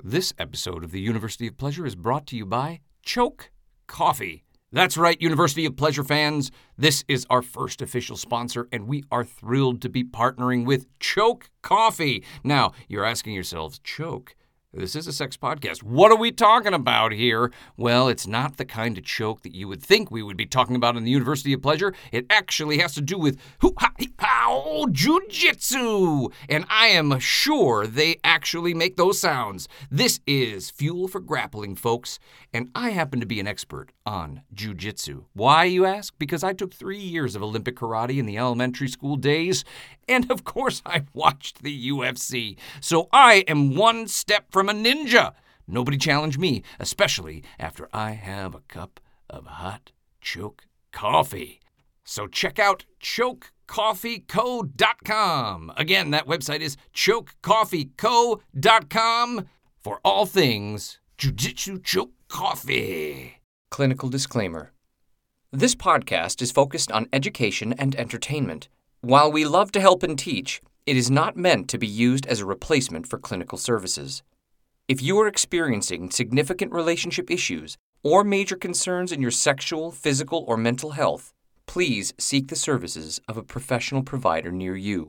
This episode of the University of Pleasure is brought to you by Choke Coffee. That's right, University of Pleasure fans. This is our first official sponsor, and we are thrilled to be partnering with Choke Coffee. Now, you're asking yourselves, Choke? This is a sex podcast. What are we talking about here? Well, it's not the kind of choke that you would think we would be talking about in the University of Pleasure. It actually has to do with hoo-ha-hee-pow jiu-jitsu. And I am sure they actually make those sounds. This is Fuel for Grappling, folks. And I happen to be an expert on jiu-jitsu. Why, you ask? Because I took 3 years of Olympic karate in the elementary school days. And of course, I watched the UFC. So I am one step from a ninja. Nobody challenge me, especially after I have a cup of hot choke coffee. So check out chokecoffeeco.com. Again, that website is chokecoffeeco.com for all things jiu-jitsu choke coffee. Clinical disclaimer. This podcast is focused on education and entertainment. While we love to help and teach, it is not meant to be used as a replacement for clinical services. If you are experiencing significant relationship issues or major concerns in your sexual, physical, or mental health, please seek the services of a professional provider near you.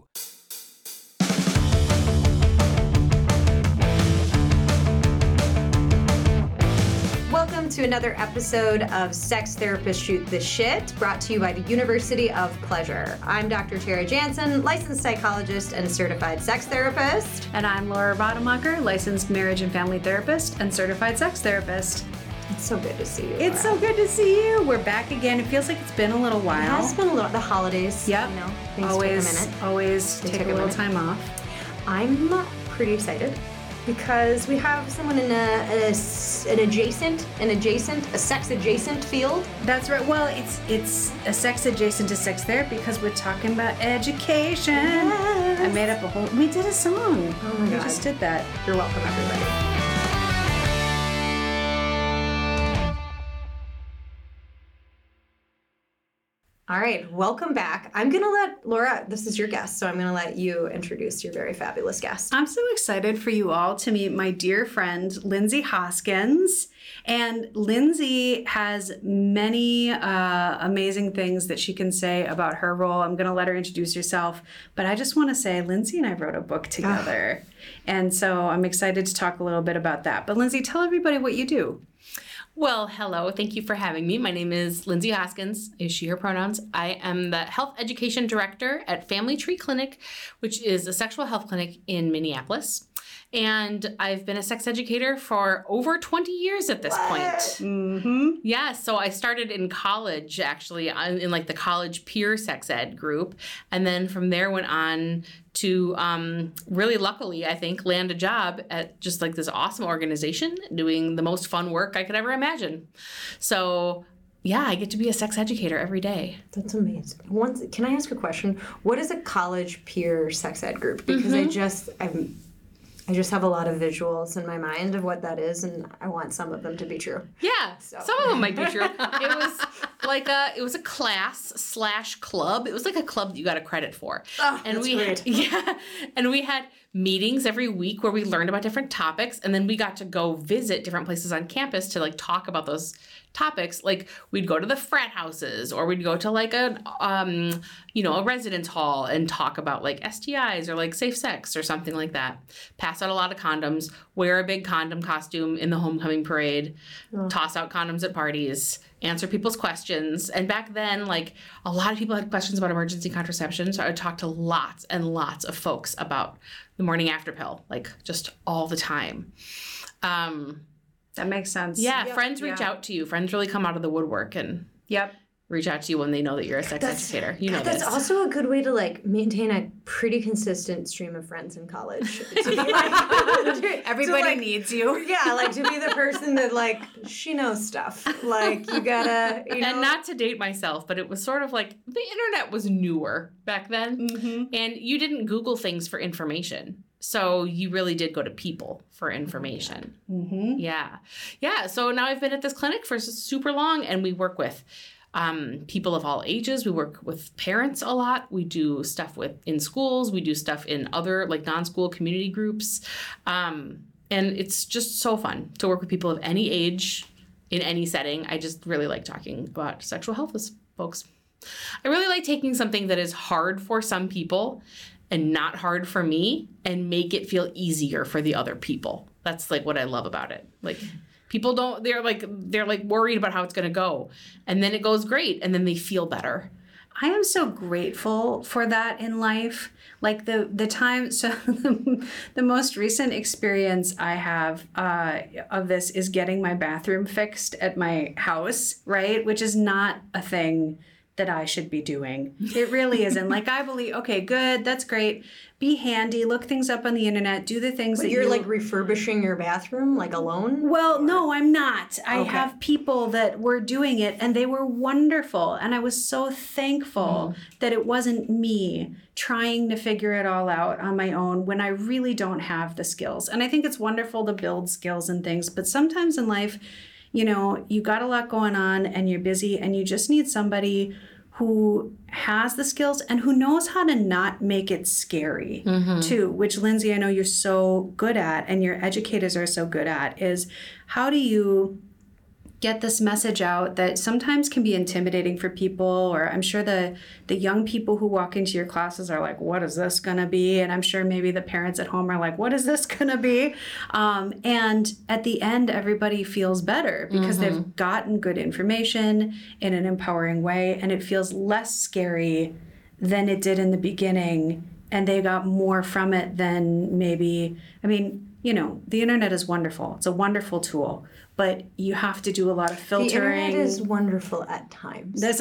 Welcome to another episode of Sex Therapists Shoot the Shit, brought to you by the University of Pleasure. I'm Dr. Tara Jansen, licensed psychologist and certified sex therapist. And I'm Laura Rademacher, licensed marriage and family therapist and certified sex therapist. It's so good to see you, Laura. It's so good to see you. We're back again. It feels like it's been a little while. It has been a little, the holidays. Yep. You know, things take a minute. Always take a little time off. I'm pretty excited because we have someone in a sex adjacent field. That's right. Well, it's a sex adjacent to sex therapy because we're talking about education. Yes. I made up we did a song. Oh my God. We just did that. You're welcome, everybody. All right, welcome back. I'm going to let Laura, this is your guest, so I'm going to let you introduce your very fabulous guest. I'm so excited for you all to meet my dear friend, Lindsay Hoskins. And Lindsay has many amazing things that she can say about her role. I'm going to let her introduce herself. But I just want to say, Lindsay and I wrote a book together. And so I'm excited to talk a little bit about that. But Lindsay, tell everybody what you do. Well, hello. Thank you for having me. My name is Lindsay Hoskins, is she, her pronouns. I am the health education director at Family Tree Clinic, which is a sexual health clinic in Minneapolis. And I've been a sex educator for over 20 years at this point. Mm-hmm. Yeah, so I started in college, actually, in like the college peer sex ed group. And then from there went on to really luckily, I think, land a job at just like this awesome organization doing the most fun work I could ever imagine. So yeah, I get to be a sex educator every day. That's amazing. Can I ask a question? What is a college peer sex ed group? Because I just have a lot of visuals in my mind of what that is, and I want some of them to be true. Yeah, some of them might be true. It was a class/club. It was like a club that you got a credit for. Oh, and that's great. And we had meetings every week where we learned about different topics, and then we got to go visit different places on campus to like talk about those topics. Like we'd go to the frat houses, or we'd go to like a residence hall and talk about like STIs or like safe sex or something like that. Pass out a lot of condoms, wear a big condom costume in the homecoming parade, toss out condoms at parties, answer people's questions. And back then, like a lot of people had questions about emergency contraception. So I would talk to lots and lots of folks about the morning after pill, like just all the time. That makes sense. Yeah, friends reach out to you. Friends really come out of the woodwork and reach out to you when they know that you're a sex educator. You know that's this. Also a good way to like maintain a pretty consistent stream of friends in college. Everybody needs you. Yeah, like to be the person that like she knows stuff. Like you gotta, And not to date myself, but it was sort of like the internet was newer back then, and you didn't Google things for information. So you really did go to people for information. Mm-hmm. Yeah. So now I've been at this clinic for super long, and we work with people of all ages. We work with parents a lot. We do stuff in schools. We do stuff in other like non-school community groups. And it's just so fun to work with people of any age in any setting. I just really like talking about sexual health with folks. I really like taking something that is hard for some people and not hard for me and make it feel easier for the other people. That's like what I love about it. Like people don't, they're like worried about how it's going to go. And then it goes great. And then they feel better. I am so grateful for that in life. Like the time, so the most recent experience I have of this is getting my bathroom fixed at my house, right? Which is not a thing that I should be doing. It really isn't. Like, I believe, okay, good, that's great. Be handy, look things up on the internet, do the things that you're like refurbishing your bathroom, like alone? Well, no, I'm not. I have people that were doing it and they were wonderful. And I was so thankful that it wasn't me trying to figure it all out on my own when I really don't have the skills. And I think it's wonderful to build skills and things, but sometimes in life, you know, you got a lot going on and you're busy and you just need somebody who has the skills and who knows how to not make it scary too, which Lindsay, I know you're so good at and your educators are so good at, is how do you get this message out that sometimes can be intimidating for people, or I'm sure the young people who walk into your classes are like, what is this going to be? And I'm sure maybe the parents at home are like, what is this going to be? And at the end, everybody feels better because they've gotten good information in an empowering way, and it feels less scary than it did in the beginning, and they got more from it than maybe, I mean, you know, the internet is wonderful. It's a wonderful tool, but you have to do a lot of filtering. The internet is wonderful at times. There's a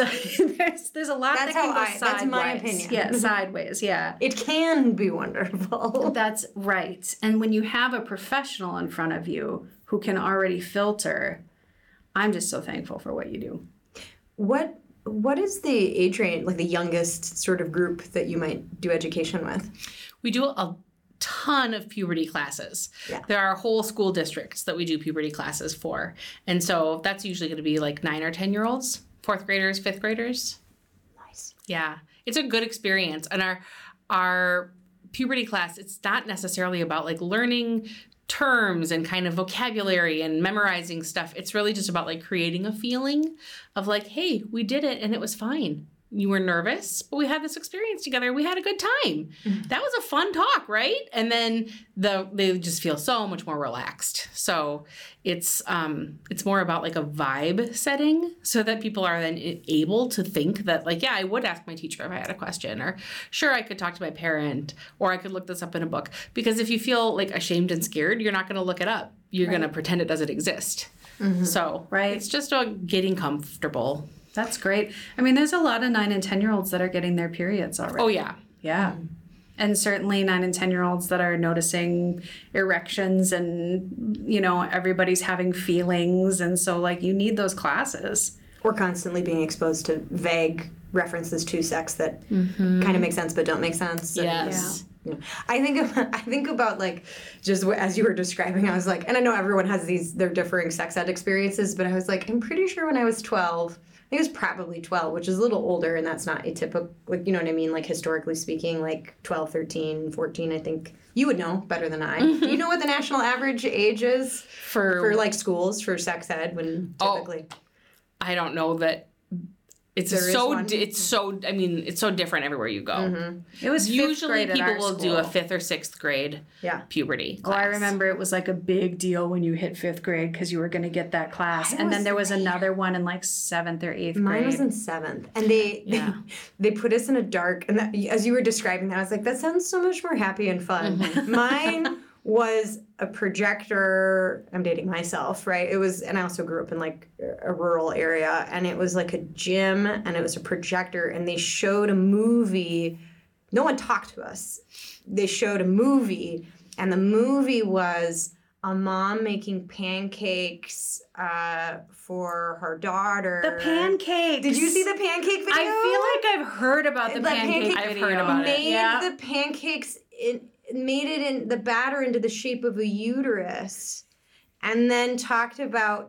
lot that can go sideways. That's my opinion. Yeah, sideways, yeah. It can be wonderful. That's right. And when you have a professional in front of you who can already filter, I'm just so thankful for what you do. What is the age range, like the youngest sort of group that you might do education with? We do a ton of puberty classes. Yeah. There are whole school districts that we do puberty classes for. And so that's usually going to be like 9 or 10-year-olds, 4th graders, 5th graders. Nice. Yeah. It's a good experience. And our puberty class, it's not necessarily about like learning terms and kind of vocabulary and memorizing stuff. It's really just about like creating a feeling of like, hey, we did it and it was fine. You were nervous, but we had this experience together. We had a good time. That was a fun talk, right? And then they just feel so much more relaxed. So it's more about like a vibe setting so that people are then able to think that like, yeah, I would ask my teacher if I had a question, or sure, I could talk to my parent, or I could look this up in a book. Because if you feel like ashamed and scared, you're not going to look it up. You're going to pretend it doesn't exist. So it's just about getting comfortable. That's great. I mean, there's a lot of 9 and 10-year-olds that are getting their periods already. Oh, yeah. Yeah. And certainly 9 and 10-year-olds that are noticing erections and, you know, everybody's having feelings. And so, like, you need those classes. We're constantly being exposed to vague references to sex that kind of make sense but don't make sense. Yes. Yeah. I think about like just as you were describing, I was like, and I know everyone has their differing sex ed experiences, but I was like, I'm pretty sure when I was 12, I think it was probably 12, which is a little older, and that's not atypical, like, you know what I mean? Like, historically speaking, like 12, 13, 14, I think. You would know better than I. Do you know what the national average age is for like schools for sex ed when typically? I don't know that. It's so different everywhere you go. It was usually people will do a 5th or 6th grade puberty class. Oh, I remember it was like a big deal when you hit 5th grade because you were going to get that class, and then there was another one in like 7th or 8th grade. Mine was in 7th, and they put us in a dark. And that, as you were describing that, I was like, that sounds so much more happy and fun. Mine was a projector. I'm dating myself, right? It was, and I also grew up in like a rural area, and it was like a gym, and it was a projector, and they showed a movie. No one talked to us. They showed a movie, and the movie was a mom making pancakes for her daughter. The pancakes. Did you see the pancake video? I feel like I've heard about the pancake video. I've heard about it. Made the pancakes made it in the batter into the shape of a uterus, and then talked about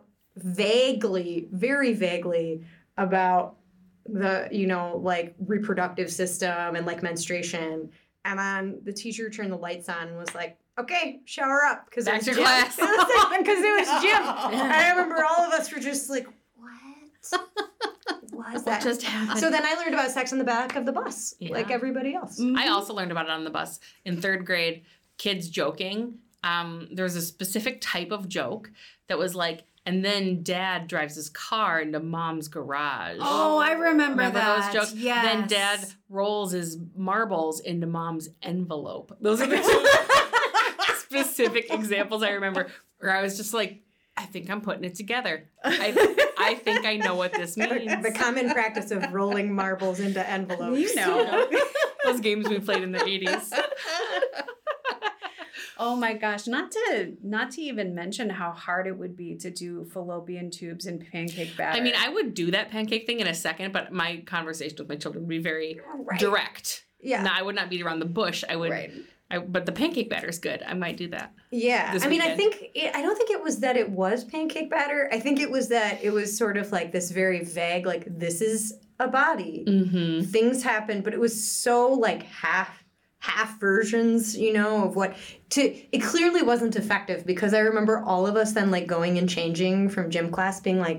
very vaguely about the, you know, like reproductive system and like menstruation. And then the teacher turned the lights on and was like, okay, shower up. Because it Back was to gym. class. Because it was gym. And I remember all of us were just like, what was that? What just happened? So then I learned about sex in the back of the bus, Yeah. like everybody else. I also learned about it on the bus in 3rd grade. Kids joking. There was a specific type of joke that was like, and then Dad drives his car into Mom's garage. Oh, I remember that. those jokes? Yes. Then Dad rolls his marbles into Mom's envelope. Those are the two specific examples I remember where I was just like, I think I'm putting it together. I think I know what this means. The common practice of rolling marbles into envelopes. You know. Those games we played in the 80s. Oh my gosh, not to even mention how hard it would be to do fallopian tubes and pancake batter. I mean, I would do that pancake thing in a second, but my conversation with my children would be very Right. direct. Yeah. No, I would not beat around the bush. I would. Right. But the pancake batter is good. I might do that. Yeah. This I mean, weekend. I don't think it was that it was pancake batter. I think it was that it was sort of like this very vague, like, this is a body. Mm-hmm. Things happen, but it was so like half versions, you know, of it clearly wasn't effective because I remember all of us then like going and changing from gym class being like,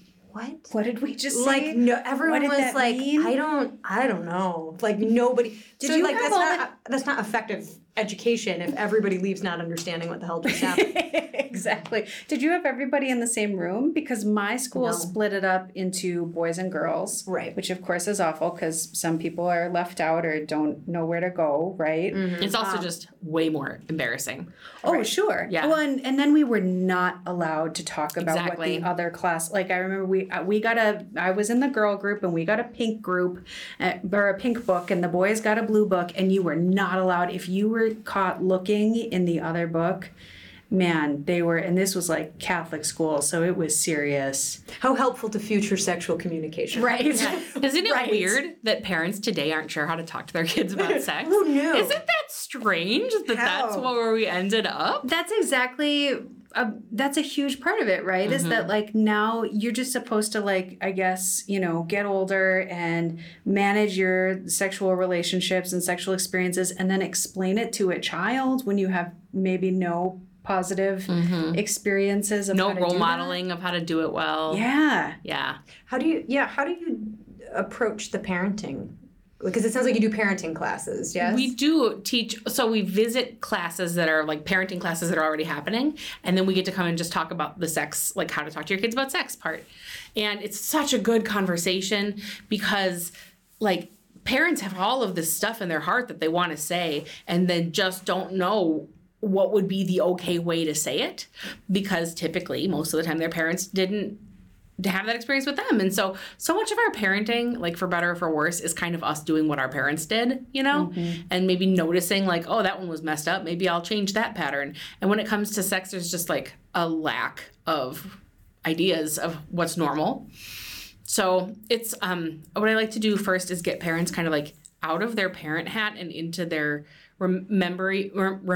what did we just say? Like no, everyone What did was that like, mean? I don't know. Like nobody. Did so you like have that's not effective education if everybody leaves not understanding what the hell just happened. Exactly. Did you have everybody in the same room? Because my school No. split it up into boys and girls. Right. Which of course is awful because some people are left out or don't know where to go, right? It's also just way more embarrassing. Oh, sure. Yeah. Well, and then we were not allowed to talk about Exactly. what the other class. Like I remember I was in the girl group and we got a pink group or a pink book, and the boys got a blue book, and you were not allowed if you were caught looking in the other book. Man, they were, and this was like Catholic school, so it was serious. How helpful to future sexual communication. Right. Isn't it Right. weird that parents today aren't sure how to talk to their kids about sex? Who knew? Isn't that strange that that's How? where we ended up? That's exactly that's a huge part of it, right? Is that like now you're just supposed to like, I guess, you know, get older and manage your sexual relationships and sexual experiences and then explain it to a child when you have maybe no positive experiences of No how to role do that. modeling of how to do it well. Yeah. Yeah. How do you approach the parenting? Because it sounds like you do parenting classes, yes? We do teach, so we visit classes that are like parenting classes that are already happening, and then we get to come and just talk about the sex, like how to talk to your kids about sex part. And it's such a good conversation because like parents have all of this stuff in their heart that they want to say and then just don't know what would be the okay way to say it, because typically most of the time their parents didn't have that experience with them. And so much of our parenting, like for better or for worse, is kind of us doing what our parents did, you know, and maybe noticing like, oh, that one was messed up. Maybe I'll change that pattern. And when it comes to sex, there's just like a lack of ideas of what's normal. So it's what I like to do first is get parents kind of like out of their parent hat and into their remembery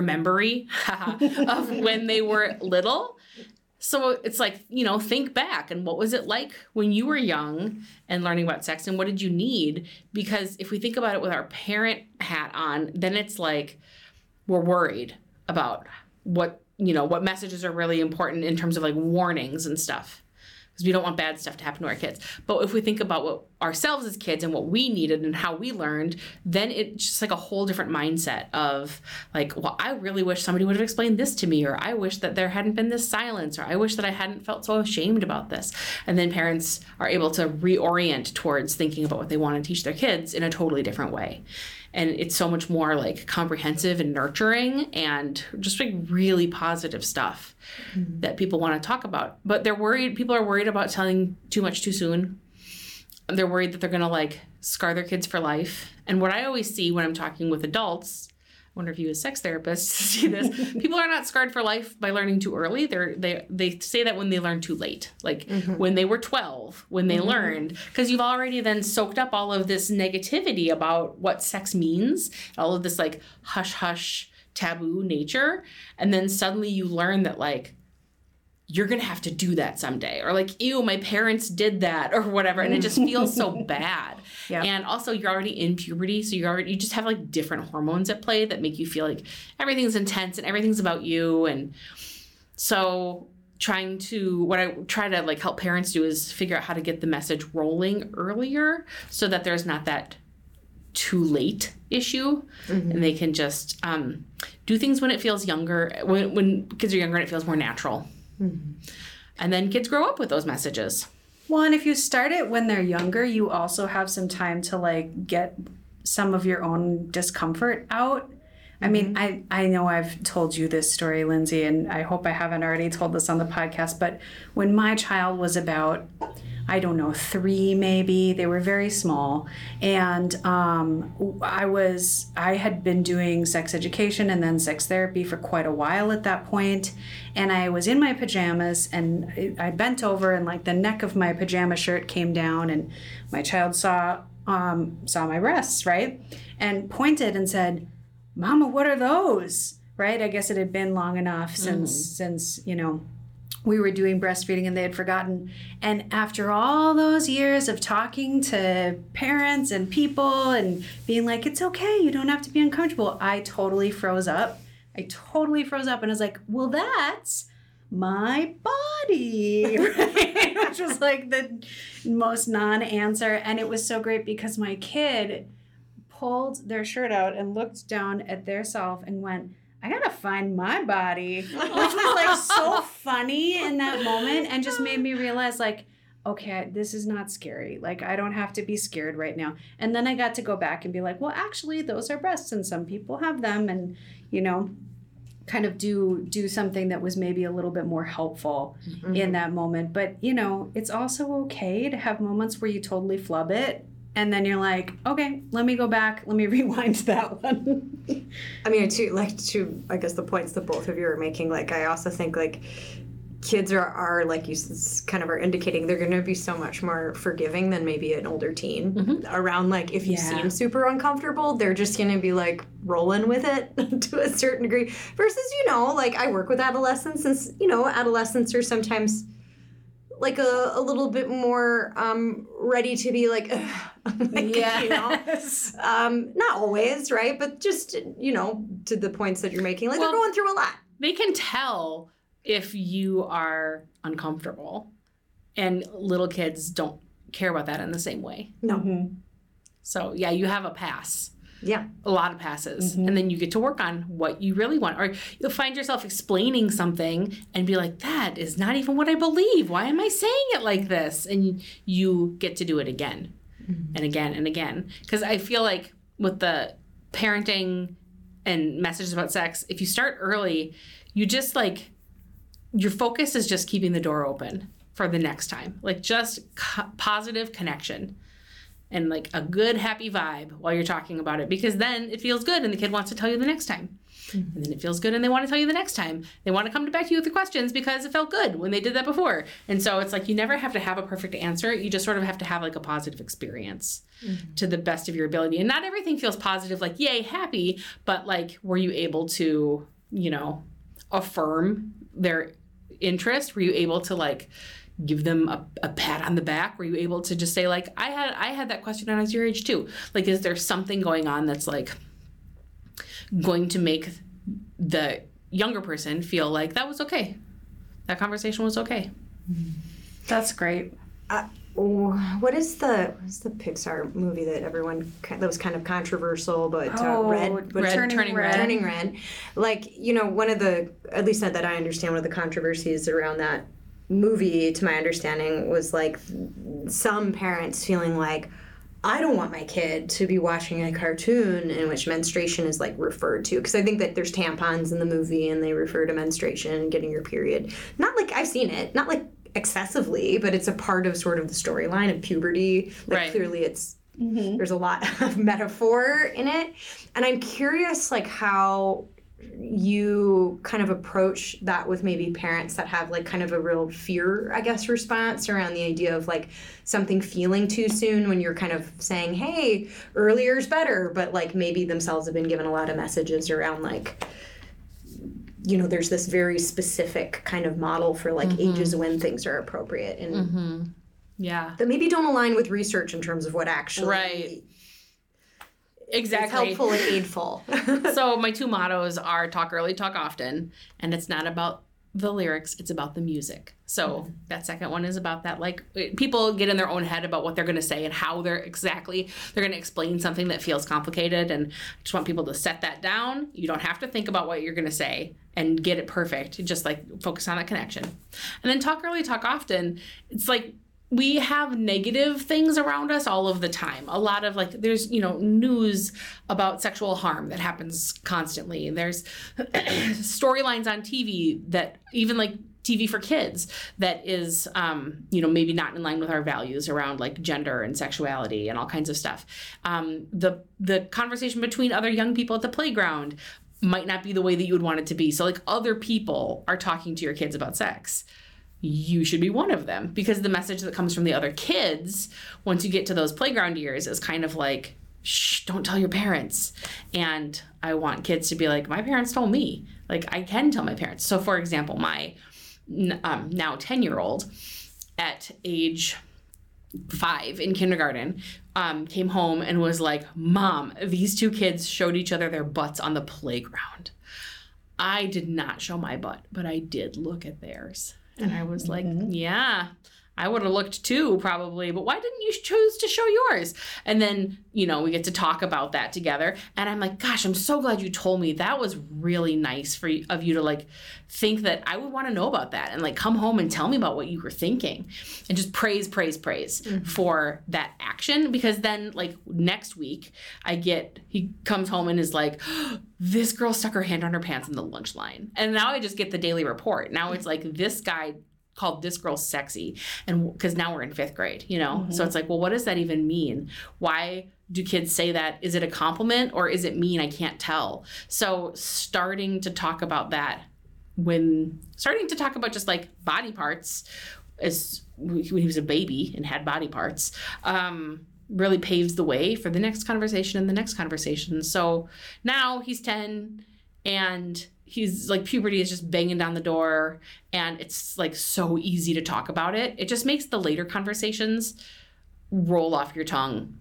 of when they were little. So it's like, you know, think back and what was it like when you were young and learning about sex and what did you need? Because if we think about it with our parent hat on, then it's like we're worried about what messages are really important in terms of like warnings and stuff. Because we don't want bad stuff to happen to our kids. But if we think about what ourselves as kids and what we needed and how we learned, then it's just like a whole different mindset of like, well, I really wish somebody would have explained this to me, or I wish that there hadn't been this silence, or I wish that I hadn't felt so ashamed about this. And then parents are able to reorient towards thinking about what they want to teach their kids in a totally different way. And it's so much more like comprehensive and nurturing and just like really positive stuff that people want to talk about. But people are worried about telling too much too soon. They're worried that they're going to like scar their kids for life. And what I always see when I'm talking with adults, I wonder if you as sex therapists see this, people are not scarred for life by learning too early. They say that when they learn too late, like when they were 12, when they learned, because you've already then soaked up all of this negativity about what sex means, all of this like hush hush taboo nature, and then suddenly you learn that like you're going to have to do that someday, or like, ew, my parents did that, or whatever. And it just feels so bad. Yep. And also you're already in puberty. So you just have like different hormones at play that make you feel like everything's intense and everything's about you. And so what I try to like help parents do is figure out how to get the message rolling earlier so that there's not that too late issue, and they can just do things when it feels younger, when kids are younger and it feels more natural. And then kids grow up with those messages. Well, and if you start it when they're younger, you also have some time to like get some of your own discomfort out. I mean, I know I've told you this story, Lindsay, and I hope I haven't already told this on the podcast, but when my child was about, I don't know, 3 maybe, they were very small, and I had been doing sex education and then sex therapy for quite a while at that point, and I was in my pajamas, and I bent over, and like the neck of my pajama shirt came down, and my child saw my breasts, right, and pointed and said, "Mama, what are those?" Right? I guess it had been long enough since we were doing breastfeeding and they had forgotten. And after all those years of talking to parents and people and being like, it's okay, you don't have to be uncomfortable, I totally froze up. And I was like, well, that's my body, right? Which was like the most non-answer. And it was so great because my kid pulled their shirt out and looked down at their self and went, I gotta find my body, which was like so funny in that moment and just made me realize like, okay, this is not scary. Like, I don't have to be scared right now. And then I got to go back and be like, well, actually, those are breasts and some people have them, and, kind of do something that was maybe a little bit more helpful in that moment. But, it's also okay to have moments where you totally flub it. And then you're like, okay, let me go back. Let me rewind that one. I mean, to I guess the points that both of you are making, like, I also think, like, kids are like you kind of are indicating, they're going to be so much more forgiving than maybe an older teen around, like, if you seem super uncomfortable, they're just going to be, like, rolling with it to a certain degree. Versus, like, I work with adolescents, and, adolescents are sometimes like a little bit more ready to be like, yes. Not always, right? But just, to the points that you're making, like, they're going through a lot. They can tell if you are uncomfortable, and little kids don't care about that in the same way. No. So yeah, you have a pass. Yeah. A lot of passes. And then you get to work on what you really want. Or you'll find yourself explaining something and be like, that is not even what I believe. Why am I saying it like this? And you get to do it again and again and again. Because I feel like with the parenting and messages about sex, if you start early, you just like, your focus is just keeping the door open for the next time. Like just positive connection. And like a good, happy vibe while you're talking about it, because then it feels good and the kid wants to tell you the next time. And then it feels good and they want to tell you the next time. They want to come back to you with the questions because it felt good when they did that before. And so it's like you never have to have a perfect answer. You just sort of have to have like a positive experience to the best of your ability. And not everything feels positive, like, yay, happy, but like, were you able to, affirm their interest? Were you able to like give them a pat on the back? Were you able to just say like, I had that question when I was your age too? Like, is there something going on that's like going to make the younger person feel like that was okay? That conversation was okay. That's great. What is the Pixar movie that was kind of controversial, but Turning Red. Turning Red. Like, one of the, at least that I understand, one of the controversies around that movie, to my understanding, was like some parents feeling like, I don't want my kid to be watching a cartoon in which menstruation is like referred to, because I think that there's tampons in the movie and they refer to menstruation and getting your period. Not like I've seen it, not like excessively, but it's a part of sort of the storyline of puberty. Like right. Clearly it's there's a lot of metaphor in it, and I'm curious like how you kind of approach that with maybe parents that have like kind of a real fear, I guess, response around the idea of like something feeling too soon, when you're kind of saying, hey, earlier is better, but like maybe themselves have been given a lot of messages around like there's this very specific kind of model for like ages when things are appropriate and Yeah. that maybe don't align with research in terms of what actually Exactly. is helpful and aidful. So my 2 mottos are talk early, talk often, and it's not about the lyrics, it's about the music. So that second one is about that, like, people get in their own head about what they're going to say and how they're going to explain something that feels complicated, and I just want people to set that down. You don't have to think about what you're going to say and get it perfect. Just like focus on a connection. And then talk early, talk often. It's like, we have negative things around us all of the time. A lot of like, there's, news about sexual harm that happens constantly. There's storylines on TV that even like TV for kids that is, maybe not in line with our values around like gender and sexuality and all kinds of stuff. The conversation between other young people at the playground might not be the way that you would want it to be. So like other people are talking to your kids about sex. You should be one of them, because the message that comes from the other kids once you get to those playground years is kind of like, shh, don't tell your parents. And I want kids to be like, my parents told me, like, I can tell my parents. So for example, my now 10-year-old at age 5 in kindergarten came home and was like, Mom, these 2 kids showed each other their butts on the playground. I did not show my butt, but I did look at theirs. And I was like, yeah, I would have looked too, probably, but why didn't you choose to show yours? And then, we get to talk about that together. And I'm like, gosh, I'm so glad you told me. That was really nice of you to like think that I would want to know about that and like come home and tell me about what you were thinking, and just praise for that action. Because then like next week he comes home and is like, this girl stuck her hand on her pants in the lunch line. And now I just get the daily report. Now it's like, this guy called this girl sexy, and because now we're in 5th grade, so it's like, well, what does that even mean? Why do kids say that? Is it a compliment or is it mean? I can't tell. So starting to talk about that, starting to talk about just like body parts as when he was a baby and had body parts, really paves the way for the next conversation and the next conversation. So now he's 10 and he's like, puberty is just banging down the door, and it's like so easy to talk about it. It just makes the later conversations roll off your tongue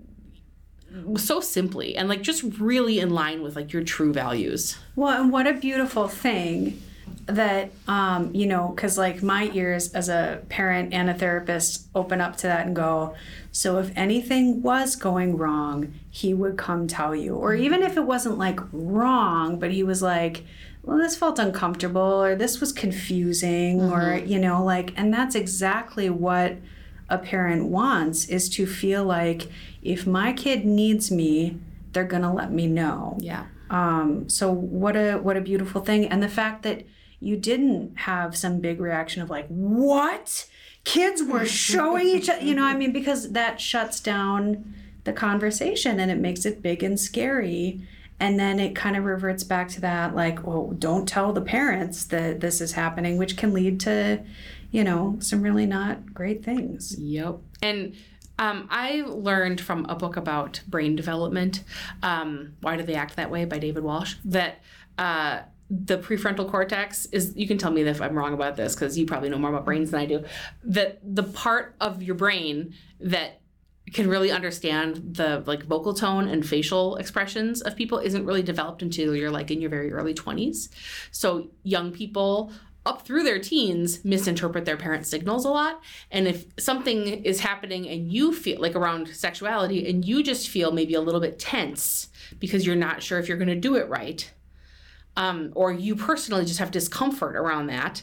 so simply and like just really in line with like your true values. Well, and what a beautiful thing that, because like my ears as a parent and a therapist open up to that and go, so if anything was going wrong, he would come tell you. Or even if it wasn't like wrong, but he was like, well, this felt uncomfortable, or this was confusing, or, and that's exactly what a parent wants, is to feel like if my kid needs me, they're going to let me know. Yeah. So what a beautiful thing. And the fact that you didn't have some big reaction of like, what? Kids were showing each other, because that shuts down the conversation and it makes it big and scary. And then it kind of reverts back to that, like, well, don't tell the parents that this is happening, which can lead to, some really not great things. Yep. And I learned from a book about brain development, Why Do They Act That Way by David Walsh, that the prefrontal cortex is, you can tell me if I'm wrong about this because you probably know more about brains than I do, that the part of your brain that can really understand the like vocal tone and facial expressions of people isn't really developed until you're like in your very early 20s. So young people up through their teens misinterpret their parents' signals a lot. And if something is happening and you feel like around sexuality and you just feel maybe a little bit tense because you're not sure if you're going to do it right, or you personally just have discomfort around that,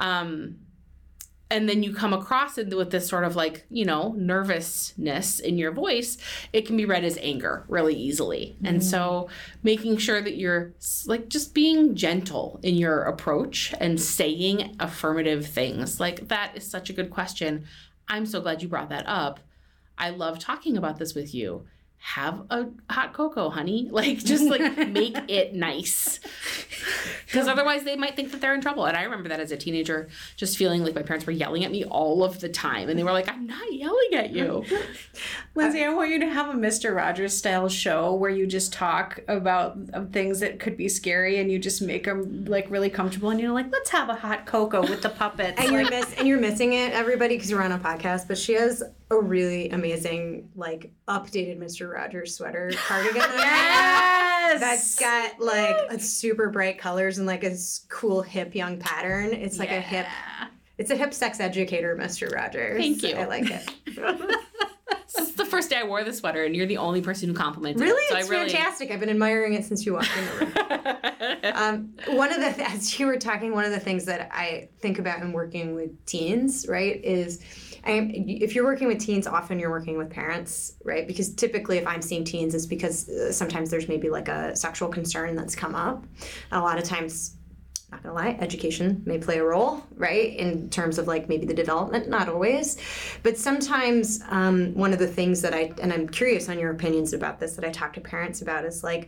and then you come across it with this sort of like, nervousness in your voice, it can be read as anger really easily. Mm-hmm. And so making sure that you're like just being gentle in your approach and saying affirmative things, like that is such a good question. I'm so glad you brought that up. I love talking about this with you. have a hot cocoa, honey. Like, just like make it nice. Because otherwise they might think that they're in trouble. And I remember that as a teenager, just feeling like my parents were yelling at me all of the time. And they were like, I'm not yelling at you. Lindsay, I want you to have a Mr. Rogers style show where you just talk about things that could be scary and you just make them like really comfortable. And you're like, let's have a hot cocoa with the puppets. And you're missing it, everybody, because you're on a podcast. But she has a really amazing, like, updated Mr. Rogers sweater cardigan. Yes! That's got like a super bright colors and like a cool hip young pattern. It's like it's a hip sex educator, Mr. Rogers. Thank you. I like it. This is the first day I wore the sweater, and you're the only person who complimented Really? it. So It's fantastic. I've been admiring it since you walked in the room. As you were talking, one of the things that I think about in working with teens, right, is if you're working with teens, often you're working with parents, right? Because typically if I'm seeing teens, it's because sometimes there's maybe like a sexual concern that's come up. And a lot of times, not gonna lie, education may play a role, right? In terms of like maybe the development, not always. But sometimes one of the things that and I'm curious on your opinions about this, that I talk to parents about is like,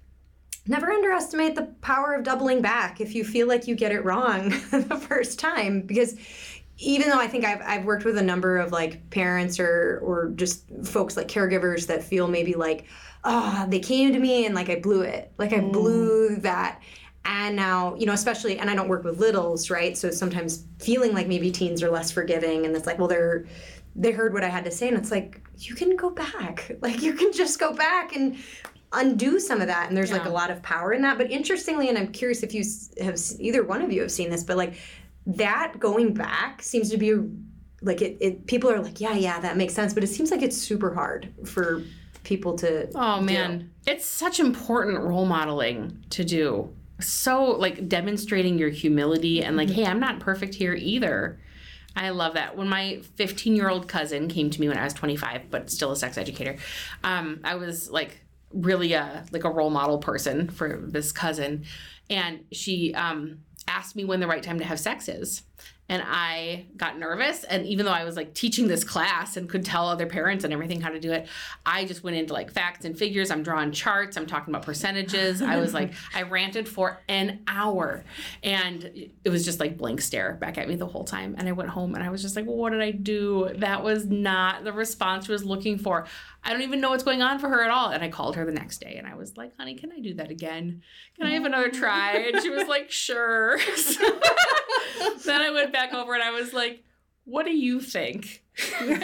never underestimate the power of doubling back if you feel like you get it wrong the first time. Because even though I think I've worked with a number of like parents or just folks like caregivers that feel maybe like, they came to me and like I blew it. Like I blew that. And now, you know, especially, and I don't work with littles, right? So sometimes feeling like maybe teens are less forgiving and it's like, well, they heard what I had to say. And it's like, you can go back. Like you can just go back and undo some of that. And there's like a lot of power in that. But interestingly, and I'm curious if you have, either one of you have seen this, but like that going back seems to be like people are like, yeah, that makes sense. But it seems like it's super hard for people to do. It's such important role modeling to do. So like demonstrating your humility and like, hey, I'm not perfect here either. I love that. When my 15-year-old cousin came to me when I was 25, but still a sex educator, I was like really like a role model person for this cousin. And she asked me when the right time to have sex is. And I got nervous. And even though I was like teaching this class and could tell other parents and everything how to do it, I just went into like facts and figures. I'm drawing charts. I'm talking about percentages. I was like, I ranted for an hour. And it was just like blank stare back at me the whole time. And I went home and I was just like, well, what did I do? That was not the response I was looking for. I don't even know what's going on for her at all. And I called her the next day and I was like, honey, can I do that again? Can I have another try? And she was like, sure. Then I went back over and I was like, what do you think? And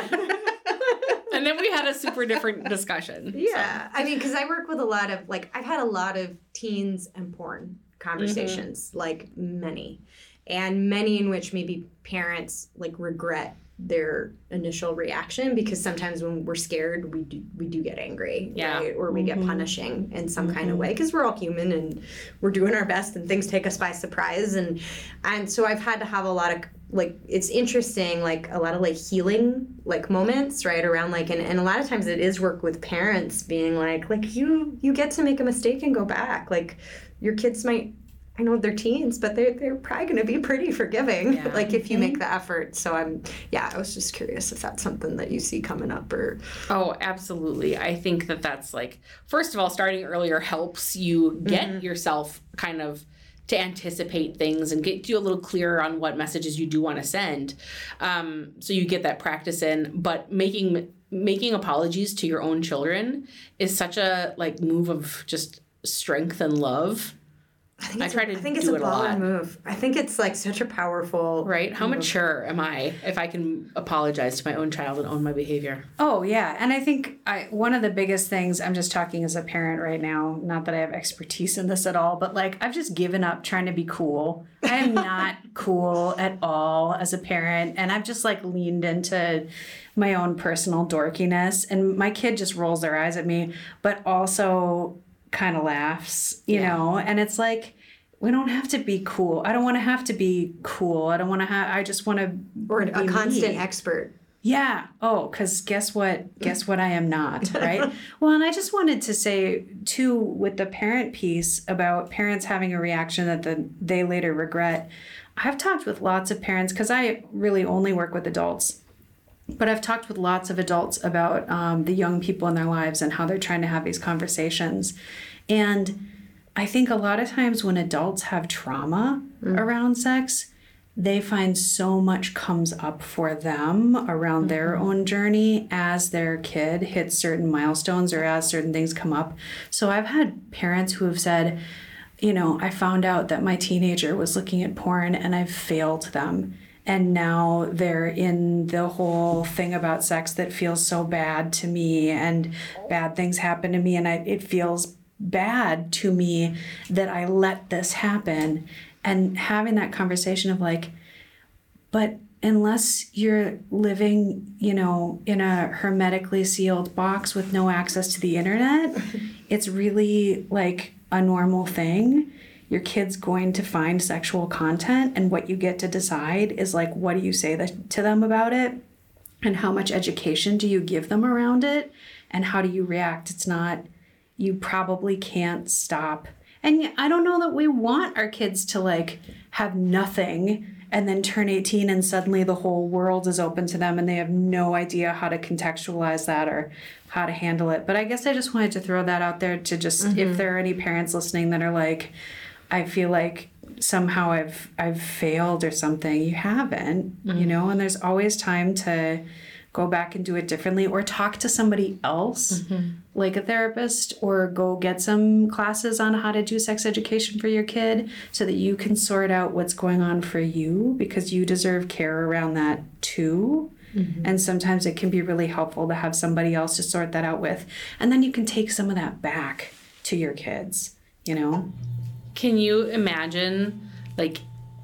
then we had a super different discussion. Yeah. So. I mean, because I work with a lot of, like, I've had a lot of teens and porn conversations, like many. And many in which maybe parents, like, regret their initial reaction because sometimes when we're scared we do get angry, right? Or we get punishing in some kind of way because we're all human and we're doing our best and things take us by surprise and so I've had to have a lot of like, it's interesting, like a lot of like healing like moments right around like and a lot of times it is work with parents being like you get to make a mistake and go back. Like your kids might, I know they're teens, but they're probably going to be pretty forgiving, like if you make the effort. So I was just curious if that's something that you see coming up or. Oh, absolutely. I think that's like, first of all, starting earlier helps you get yourself kind of to anticipate things and get you a little clearer on what messages you do want to send. So you get that practice in, but making apologies to your own children is such a like move of just strength and love. I think it's a baller move. I think it's like such a powerful right. How mature am I if I can apologize to my own child and own my behavior? Oh yeah, and I think one of the biggest things, I'm just talking as a parent right now. Not that I have expertise in this at all, but like I've just given up trying to be cool. I am not cool at all as a parent, and I've just like leaned into my own personal dorkiness. And my kid just rolls their eyes at me, but also kind of laughs, you know, and it's like, we don't have to be cool. I don't want to have to be cool. I don't want to I just want to or a constant expert. Yeah. Oh, because guess what I am not, right? Well, and I just wanted to say too, with the parent piece about parents having a reaction that they later regret. I've talked with lots of parents because I really only work with adults. But I've talked with lots of adults about the young people in their lives and how they're trying to have these conversations. And I think a lot of times when adults have trauma around sex, they find so much comes up for them around their own journey as their kid hits certain milestones or as certain things come up. So I've had parents who have said, you know, I found out that my teenager was looking at porn and I've failed them. And now they're in the whole thing about sex that feels so bad to me, and bad things happen to me, and it feels bad to me that I let this happen. And having that conversation of like, but unless you're living, you know, in a hermetically sealed box with no access to the internet, it's really like a normal thing. Your kid's going to find sexual content, and what you get to decide is like, what do you say to them about it? And how much education do you give them around it? And how do you react? It's not, you probably can't stop. And I don't know that we want our kids to like have nothing and then turn 18 and suddenly the whole world is open to them and they have no idea how to contextualize that or how to handle it. But I guess I just wanted to throw that out there to just, if there are any parents listening that are like, I feel like somehow I've failed or something. You haven't, you know, and there's always time to go back and do it differently or talk to somebody else, like a therapist, or go get some classes on how to do sex education for your kid so that you can sort out what's going on for you, because you deserve care around that too. And sometimes it can be really helpful to have somebody else to sort that out with. And then you can take some of that back to your kids, you know? Can you imagine, like,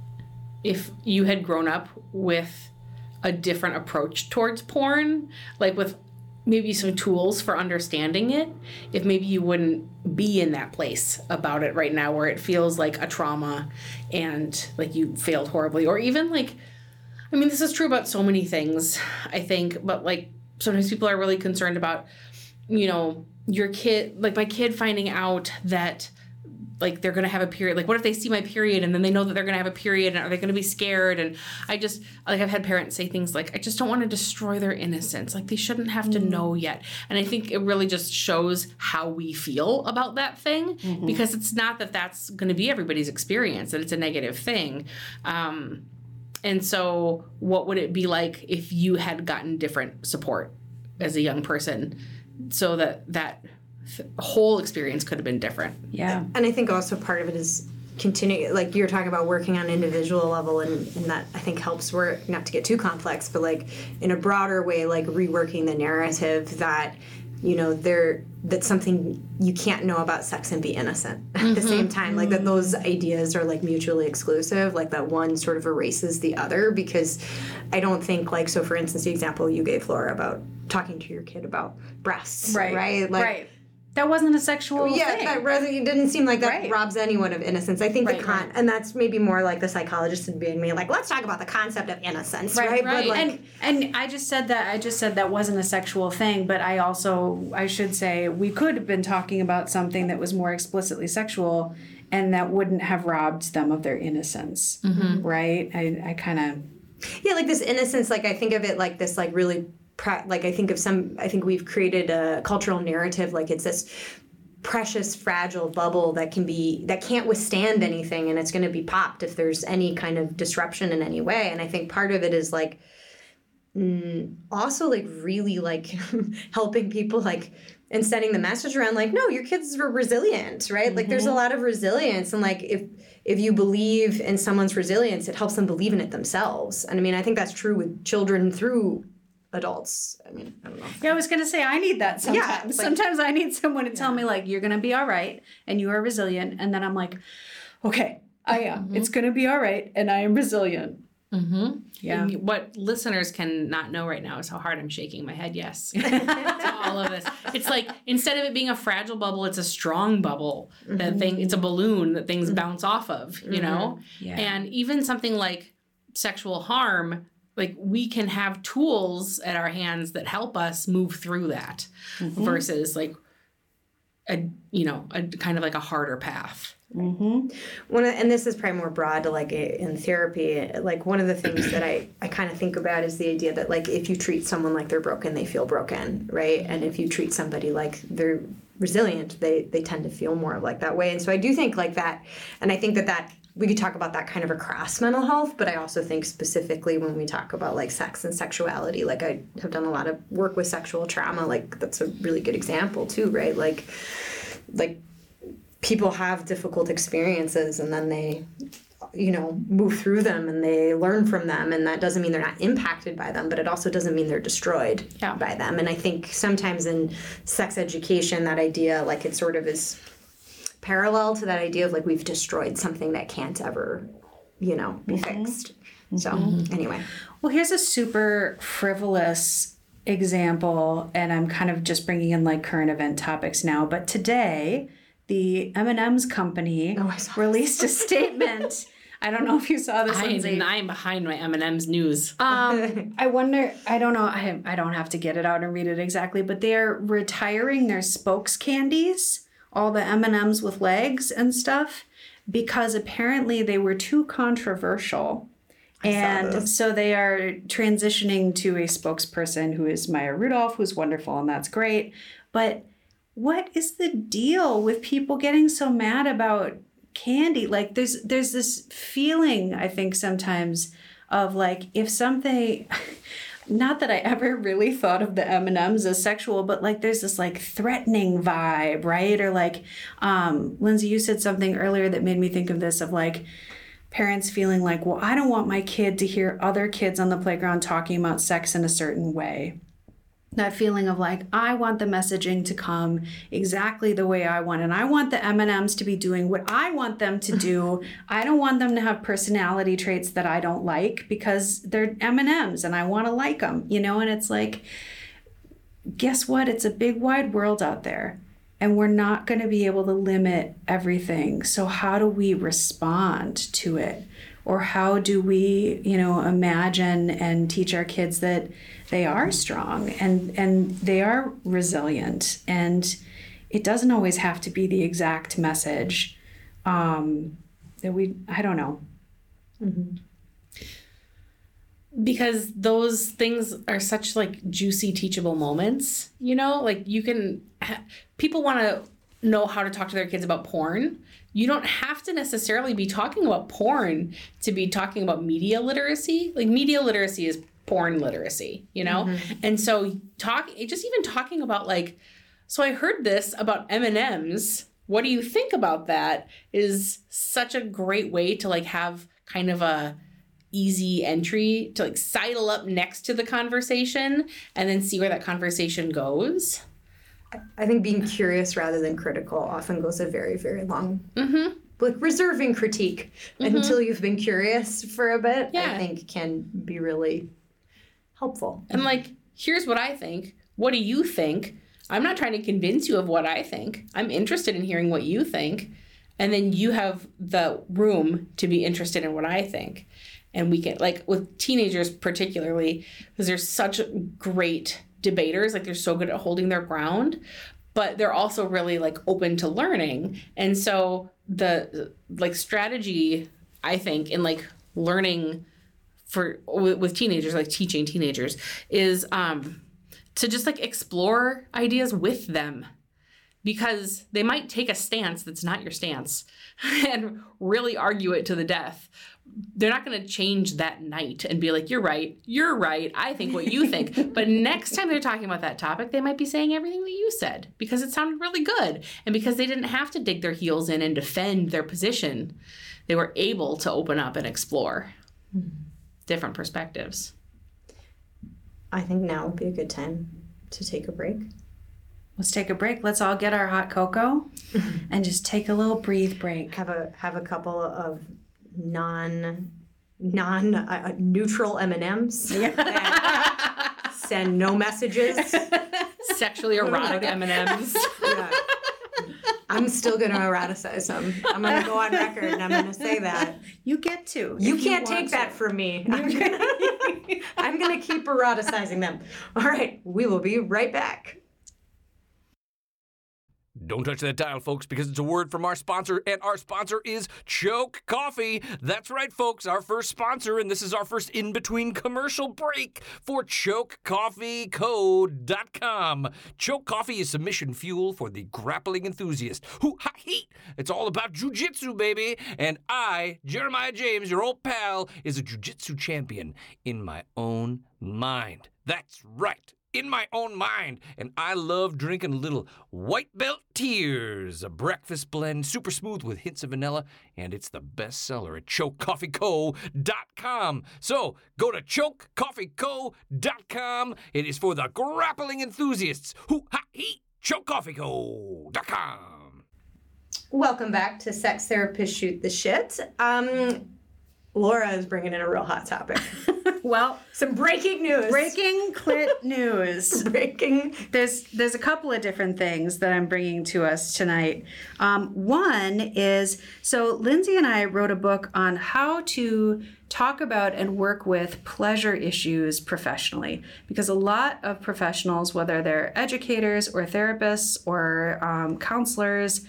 if you had grown up with a different approach towards porn, like with maybe some tools for understanding it, if maybe you wouldn't be in that place about it right now where it feels like a trauma and like you failed horribly, or even like, I mean, this is true about so many things, I think, but like sometimes people are really concerned about, you know, your kid, like my kid finding out that like they're going to have a period. Like what if they see my period and then they know that they're going to have a period, and are they going to be scared? And I just, like I've had parents say things like, I just don't want to destroy their innocence. Like they shouldn't have to know yet. And I think it really just shows how we feel about that thing, because it's not that that's going to be everybody's experience, that it's a negative thing. And so what would it be like if you had gotten different support as a young person so that whole experience could have been different? Yeah. And I think also part of it is continuing, like you're talking about working on individual level, and that I think helps work, not to get too complex, but like in a broader way, like reworking the narrative that, you know, that's something you can't know about sex and be innocent at the same time. Like that those ideas are like mutually exclusive, like that one sort of erases the other, because I don't think like, so for instance, the example you gave, Laura, about talking to your kid about breasts, right? Like, That wasn't a sexual thing. That didn't seem like that robs anyone of innocence. I think and that's maybe more like the psychologist in being like, let's talk about the concept of innocence, right? But like, and I just said that wasn't a sexual thing, but I should say we could have been talking about something that was more explicitly sexual, and that wouldn't have robbed them of their innocence, right? I kind of like this innocence. Like I think of it like this, like really. Like I think we've created a cultural narrative like it's this precious, fragile bubble that can't withstand anything, and it's going to be popped if there's any kind of disruption in any way. And I think part of it is like also like really like helping people like and sending the message around like, no, your kids are resilient, right? Like there's a lot of resilience, and like if you believe in someone's resilience, it helps them believe in it themselves. And I mean, I think that's true with children through adults. I mean, I don't know. Yeah, I was going to say, I need that sometimes. Yeah, like, sometimes I need someone to tell me, like, you're going to be all right, and you are resilient. And then I'm like, okay, I am. It's going to be all right, and I am resilient. Yeah. And what listeners can not know right now is how hard I'm shaking my head yes to all of this. It's like, instead of it being a fragile bubble, it's a strong bubble. It's a balloon that things bounce off of, you know? Yeah. And even something like sexual harm, like we can have tools at our hands that help us move through that versus like a kind of like a harder path. And this is probably more broad, like in therapy. Like one of the things that I kind of think about is the idea that like if you treat someone like they're broken, they feel broken, right? And if you treat somebody like they're resilient, they tend to feel more like that way. And so I do think like that, and I think that we could talk about that kind of across mental health, but I also think specifically when we talk about like sex and sexuality, like I have done a lot of work with sexual trauma, like that's a really good example too, right? Like people have difficult experiences and then they, move through them and they learn from them. And that doesn't mean they're not impacted by them, but it also doesn't mean they're destroyed by them. And I think sometimes in sex education, that idea, like it sort of is parallel to that idea of like we've destroyed something that can't ever, be fixed. So anyway. Well, here's a super frivolous example, and I'm kind of just bringing in like current event topics now, but today the M&M's company released a statement. I don't know if you saw this, Lindsay. I'm behind my M&M's news. I wonder, I don't know, I don't have to get it out and read it exactly, but they're retiring their spokes candies, all the M&M's with legs and stuff, because apparently they were too controversial. And so they are transitioning to a spokesperson who is Maya Rudolph, who's wonderful, and that's great. But what is the deal with people getting so mad about candy? Like there's this feeling, I think, sometimes of like if something, not that I ever really thought of the M&Ms as sexual, but like there's this like threatening vibe, right? Or like, Lindsay, you said something earlier that made me think of this, of like parents feeling like, well, I don't want my kid to hear other kids on the playground talking about sex in a certain way. That feeling of like, I want the messaging to come exactly the way I want. And I want the M&Ms to be doing what I want them to do. I don't want them to have personality traits that I don't like because they're M&Ms and I want to like them, And it's like, guess what? It's a big wide world out there. And we're not going to be able to limit everything. So how do we respond to it? Or how do we, imagine and teach our kids that they are strong and they are resilient, and it doesn't always have to be the exact message I don't know. Mm-hmm. Because those things are such like juicy teachable moments, like people want to know how to talk to their kids about porn. You don't have to necessarily be talking about porn to be talking about media literacy. Like media literacy is porn literacy, And so even talking about like, so I heard this about M&Ms. What do you think about that? Is such a great way to like have kind of a easy entry to like sidle up next to the conversation and then see where that conversation goes. I think being curious rather than critical often goes a very, very long, like reserving critique until you've been curious for a bit, I think can be really helpful. And like, here's what I think. What do you think? I'm not trying to convince you of what I think. I'm interested in hearing what you think. And then you have the room to be interested in what I think. And we can, like with teenagers particularly, because they're such great debaters, like they're so good at holding their ground, but they're also really like open to learning. And so the like strategy, I think, in like learning with teenagers, like teaching teenagers, is to just like explore ideas with them, because they might take a stance that's not your stance and really argue it to the death. They're not going to change that night and be like, you're right, I think what you think. But next time they're talking about that topic, they might be saying everything that you said because it sounded really good. And because they didn't have to dig their heels in and defend their position, they were able to open up and explore different perspectives. I think now would be a good time to take a break. Let's take a break. Let's all get our hot cocoa and just take a little breathe break. Have a couple of non-neutral M&Ms. Send no messages. Sexually erotic M&Ms. Yeah. I'm still going to eroticize them. I'm going to go on record and I'm going to say that. You get to. You can't take that from me. I'm going to keep eroticizing them. All right. We will be right back. Don't touch that dial, folks, because it's a word from our sponsor, and our sponsor is Choke Coffee. That's right, folks, our first sponsor, and this is our first in-between commercial break for ChokeCoffeeCo.com. Choke Coffee is submission fuel for the grappling enthusiast. Hoo-ha-hee! It's all about jujitsu, baby, and I, Jeremiah James, your old pal, is a jujitsu champion in my own mind. That's right. In my own mind, and I love drinking a little White Belt Tears, a breakfast blend, super smooth with hints of vanilla, and it's the best seller at ChokeCoffeeCo.com. So go to ChokeCoffeeCo.com. It is for the grappling enthusiasts. Hoo-ha-hee! ChokeCoffeeCo.com. Welcome back to Sex Therapist Shoot the Shit. Laura is bringing in a real hot topic. Well, Some breaking news. breaking clit news. Breaking. There's a couple of different things that I'm bringing to us tonight. One is, so Lindsay and I wrote a book on how to talk about and work with pleasure issues professionally, because a lot of professionals, whether they're educators or therapists or counselors,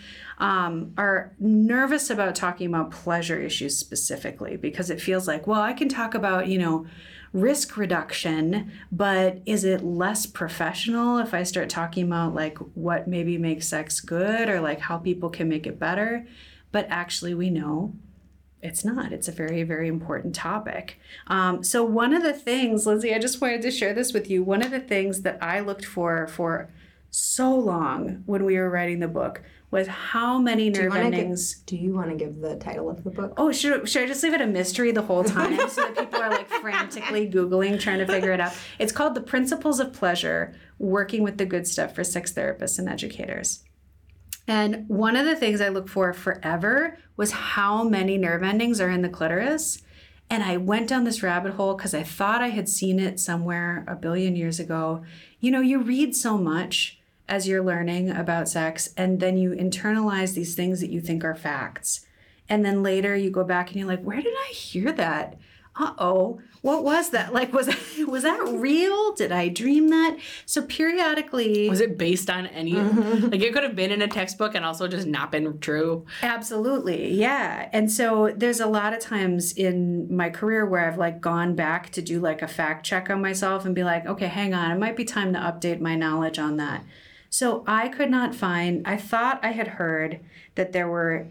are nervous about talking about pleasure issues specifically, because it feels like, well, I can talk about, risk reduction, but is it less professional if I start talking about like what maybe makes sex good or like how people can make it better? But actually we know it's not. It's a very, very important topic. So one of the things, Lindsay, I just wanted to share this with you. One of the things that I looked for so long when we were writing the book was how many nerve endings. Do you want to give the title of the book? Oh, should I just leave it a mystery the whole time so that people are like frantically Googling, trying to figure it out? It's called The Principles of Pleasure, Working with the Good Stuff for Sex Therapists and Educators. And one of the things I looked for forever was how many nerve endings are in the clitoris. And I went down this rabbit hole because I thought I had seen it somewhere a billion years ago. You read so much as you're learning about sex, and then you internalize these things that you think are facts. And then later you go back and you're like, where did I hear that? Uh-oh, what was that? Like, was that real? Did I dream that? So periodically... Was it based on any... Like, it could have been in a textbook and also just not been true. Absolutely, yeah. And so there's a lot of times in my career where I've like gone back to do like a fact check on myself and be like, okay, hang on, it might be time to update my knowledge on that. So I could not find... I thought I had heard that there were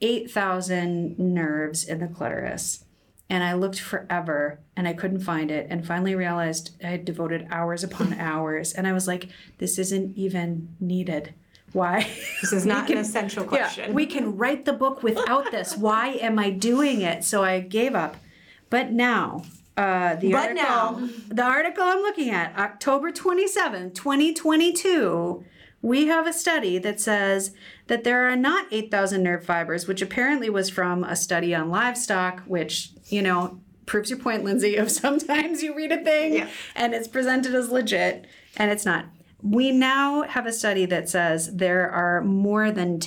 8,000 nerves in the clitoris. And I looked forever and I couldn't find it, and finally realized I had devoted hours upon hours. And I was like, this isn't even needed. Why? This is not an essential question. Yeah, we can write the book without this. Why am I doing it? So I gave up. But now, the article I'm looking at, October 27, 2022, we have a study that says that there are not 8,000 nerve fibers, which apparently was from a study on livestock, which, proves your point, Lindsay, of sometimes you read a thing and it's presented as legit, and it's not. We now have a study that says there are more than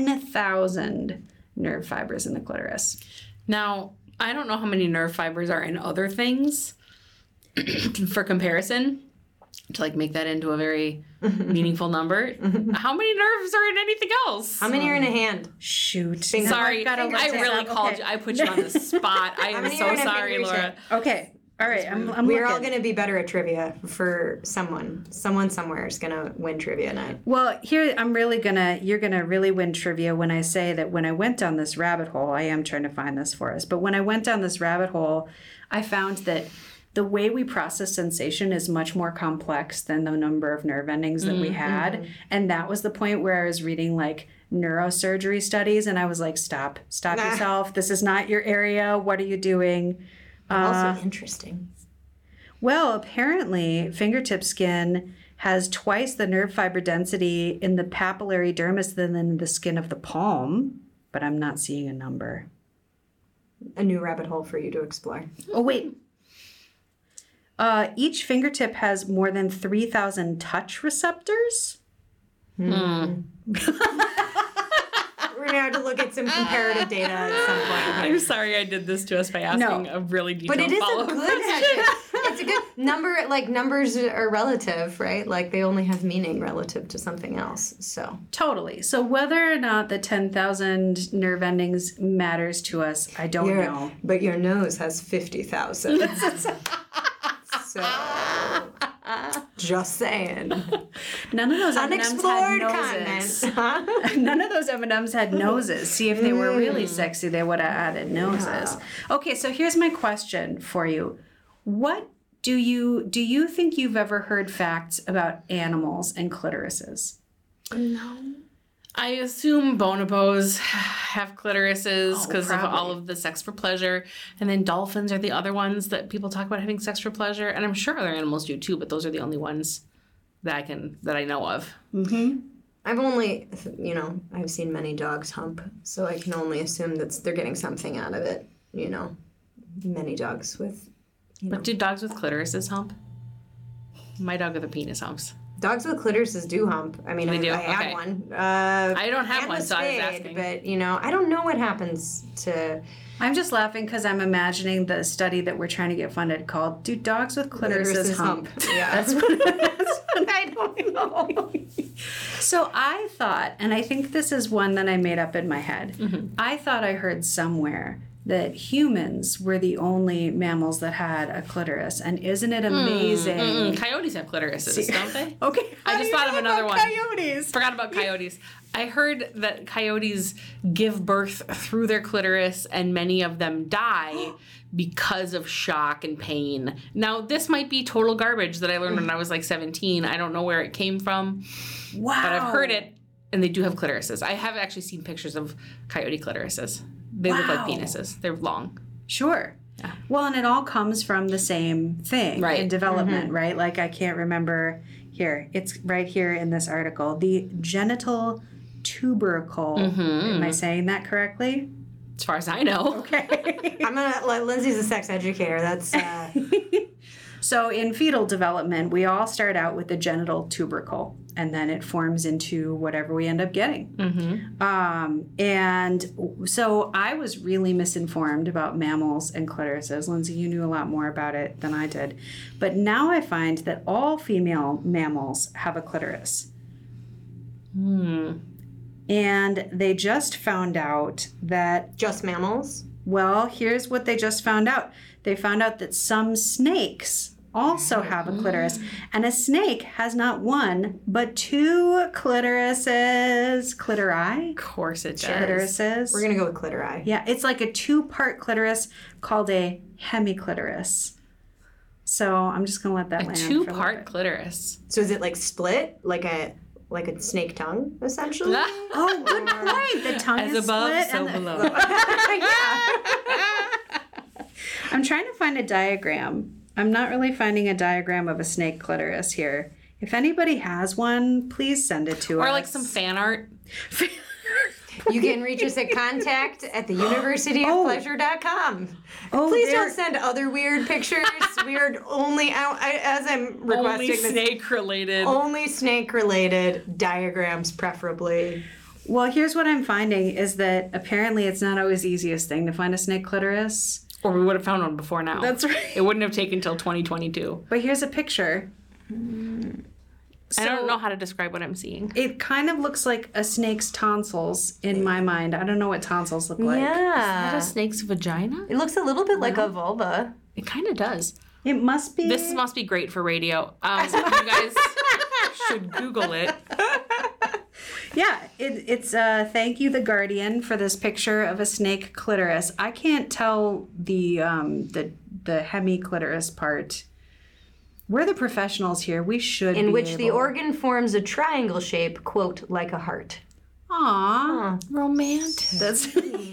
10,000 nerve fibers in the clitoris. Now, I don't know how many nerve fibers are in other things for comparison, to like make that into a very meaningful number. How many nerves are in anything else? How many are in a hand? Shoot. Sorry, I really called you. I put you on the spot. I am so sorry, Laura. Okay. All right. I'm We're all going to be better at trivia for someone. Someone somewhere is going to win trivia night. Well, here you're going to really win trivia when I say that when I went down this rabbit hole, I am trying to find this for us, but when I went down this rabbit hole, I found that the way we process sensation is much more complex than the number of nerve endings that we had. Mm-hmm. And that was the point where I was reading like neurosurgery studies and I was like, stop yourself. This is not your area. What are you doing? Also interesting. Well, apparently fingertip skin has twice the nerve fiber density in the papillary dermis than in the skin of the palm, but I'm not seeing a number. A new rabbit hole for you to explore. Oh, wait. Each fingertip has more than 3,000 touch receptors. Really? We're gonna have to look at some comparative data at some point. I'm sorry I did this to us by asking a really detailed But it is a follow-up good question. it's a good number. Like, numbers are relative, right? Like, they only have meaning relative to something else. So Totally. So whether or not the 10,000 nerve endings matters to us, I don't know. But your nose has 50,000. So, just saying. None of those M&Ms Unexplored had noses. continent. Huh? None of those M&Ms had noses. See, if they were really sexy, they would have added noses. Okay, so here's my question for you. What do you think you've ever heard facts about animals and clitorises? I assume bonobos have clitorises because of all of the sex for pleasure, and then dolphins are the other ones that people talk about having sex for pleasure, and I'm sure other animals do too, but those are the only ones that I know of. I've only, I've seen many dogs hump, so I can only assume that they're getting something out of it. Many dogs with, But do dogs with clitorises hump? My dog with a penis humps. Dogs with clitorises do hump. I mean, They do? I had Okay. one. I don't have and one, the so I was spade, asking. But I don't know what happens to I'm just laughing because I'm imagining the study that we're trying to get funded called "Do Dogs with Clitorises Hump?" Yeah, That's what I don't know. So I thought, and I think this is one that I made up in my head. I thought I heard somewhere that humans were the only mammals that had a clitoris, and isn't it amazing? Coyotes have clitorises, don't they? Okay, I just thought of another one. Coyotes. Forgot about coyotes. I heard that coyotes give birth through their clitoris and many of them die because of shock and pain. Now, this might be total garbage that I learned when I was like 17. I don't know where it came from, Wow! but I've heard it, and they do have clitorises. I have actually seen pictures of coyote clitorises. They look like Wow. penises. They're long. Sure. Well, and it all comes from the same thing Right. in development, right? Like, I can't remember here. It's right here in this article. The genital tubercle. Am I saying that correctly? As far as I know. Okay. I'm gonna let Lindsay's a sex educator. That's So in fetal development, we all start out with the genital tubercle, and then it forms into whatever we end up getting. And so I was really misinformed about mammals and clitorises. Lindsay, you knew a lot more about it than I did. But now I find that all female mammals have a clitoris. And they just found out that, just mammals. well, here's what they just found out. They found out that some snakes also have a clitoris. And a snake has not one, but two clitorises. Clitori? Of course it does. Clitorises. We're gonna go with clitori. Yeah, it's like a two-part clitoris called a hemiclitoris. So I'm just going to let that land for a little Two-part bit. clitoris. So is it like split, like a snake tongue, essentially? Oh, good point. The tongue As is above, split. so and the- below. I'm trying to find a diagram. I'm not really finding a diagram of a snake clitoris here. If anybody has one, please send it to us. Or like some fan art. You can reach us at contact@theuniversityofpleasure.com. Oh, Please there- don't send other weird pictures. Weird only as I'm requesting Only this. snake related. Only snake-related diagrams, preferably. Well, here's what I'm finding is that apparently it's not always the easiest thing to find a snake clitoris. Or we would have found one before now. That's right. It wouldn't have taken till 2022. But here's a picture. I don't know how to describe what I'm seeing. It kind of looks like a snake's tonsils in my mind. I don't know what tonsils look like. Is that Yeah. a snake's vagina? It looks a little bit like a vulva. It kind of does. It must be. This must be great for radio. You guys should Google it. Yeah, it's thank you, The Guardian, for this picture of a snake clitoris. I can't tell the hemiclitoris part. We're the professionals here. We should In be which the able- organ forms a triangle shape, quote, like a heart. Aw, Romantic. that's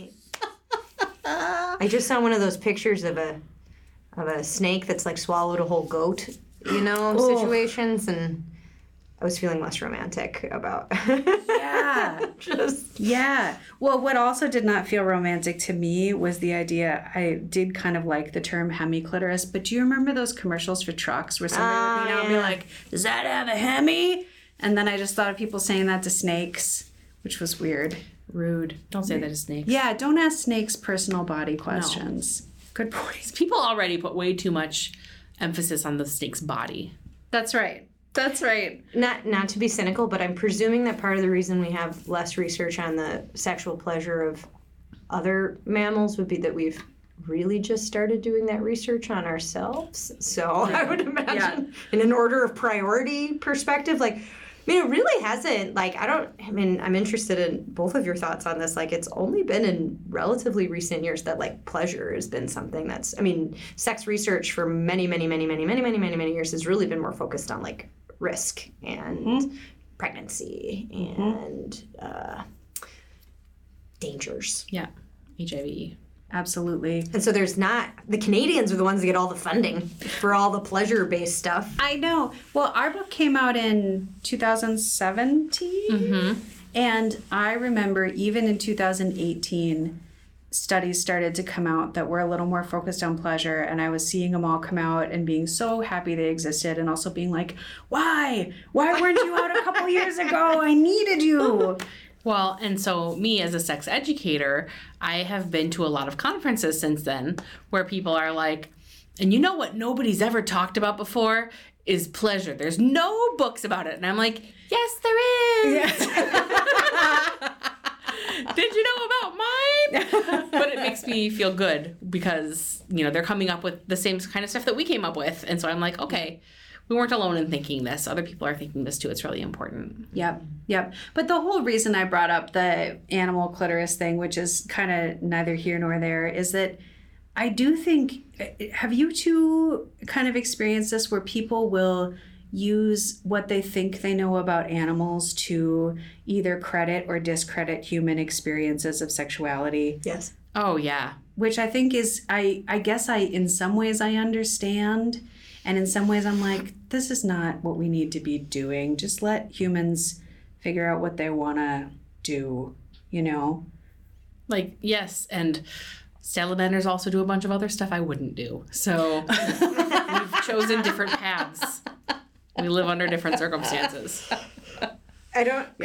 I just saw one of those pictures of a snake that's like swallowed a whole goat, situations, and I was feeling less romantic about yeah. just Yeah. Well, what also did not feel romantic to me was the idea. I did kind of like the term hemiclitoris, but do you remember those commercials for trucks where somebody would lean out and be like, "Does that have a hemi?" And then I just thought of people saying that to snakes, which was weird. Rude. Don't say that to snakes. Yeah, don't ask snakes personal body questions. Good point. People already put way too much emphasis on the snake's body. That's right. That's right. Not to be cynical, but I'm presuming that part of the reason we have less research on the sexual pleasure of other mammals would be that we've really just started doing that research on ourselves. So I would imagine in an order of priority perspective, like, I mean, it really hasn't, like, I'm interested in both of your thoughts on this. Like, it's only been in relatively recent years that, like, pleasure has been something that's, I mean, sex research for many years has really been more focused on, like, risk and pregnancy and dangers. Yeah. HIV. Absolutely. And so there's not, the Canadians are the ones that get all the funding for all the pleasure-based stuff. I know. Well, our book came out in 2017. And I remember even in 2018, studies started to come out that were a little more focused on pleasure. And I was seeing them all come out and being so happy they existed. And also being like, why? Why weren't you out a couple years ago? I needed you. Well, and so me as a sex educator, I have been to a lot of conferences since then where people are like, and you know what nobody's ever talked about before is pleasure. There's no books about it. And I'm like, yes, there is. Yes. Did you know about mine? But it makes me feel good because, you know, they're coming up with the same kind of stuff that we came up with. And so I'm like, okay, we weren't alone in thinking this. Other people are thinking this too. It's really important. Yep. But the whole reason I brought up the animal clitoris thing, which is kind of neither here nor there, is that I do think, have you two kind of experienced this where people will use what they think they know about animals to either credit or discredit human experiences of sexuality? Yes. Oh, yeah. Which I think is, I guess in some ways I understand. And in some ways I'm like, this is not what we need to be doing. Just let humans figure out what they want to do, you know? Like, yes, and salamanders also do a bunch of other stuff I wouldn't do. So we've chosen different paths. We live under different circumstances. I